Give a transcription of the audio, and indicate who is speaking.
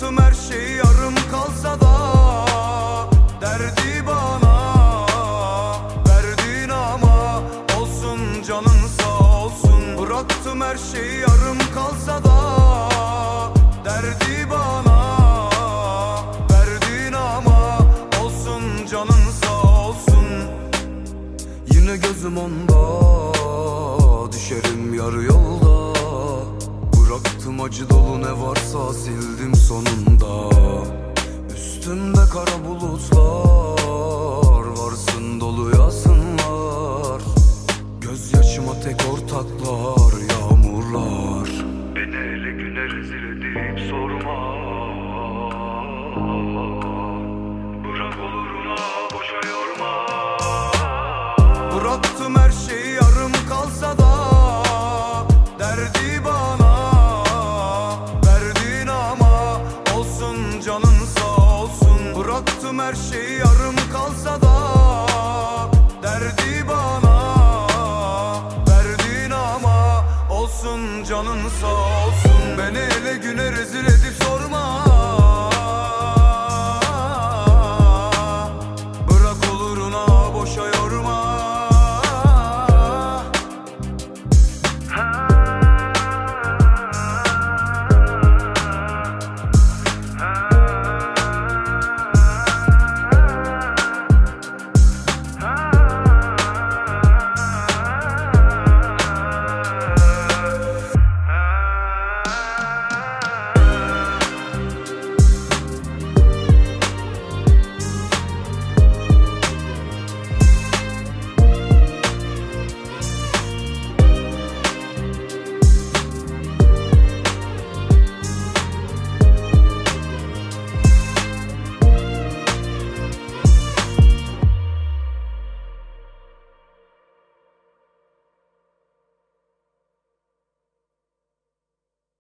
Speaker 1: Bıraktım her şey yarım kalsa da derdi bana verdin ama olsun canın sağ olsun. Bıraktım her şey yarım kalsa da derdi bana verdin ama olsun canın sağ olsun. Yine gözüm onda, düşerim yarı yolda. Bıraktım acı dolu ne varsa sildim sonunda. Üstümde kara bulutlar, varsın dolu yasınlar. Gözyaşıma tek ortaklar yağmurlar.
Speaker 2: Beni ele güne rezil edip sorma, bırak oluruna boşa yorma.
Speaker 1: Bıraktım her şey yarım kalsa da derdi bana verdin ama olsun canın sağ olsun. Bıraktım her şey yarım kalsa da derdi bana verdin ama olsun canın sağ olsun. Beni ele güne rezil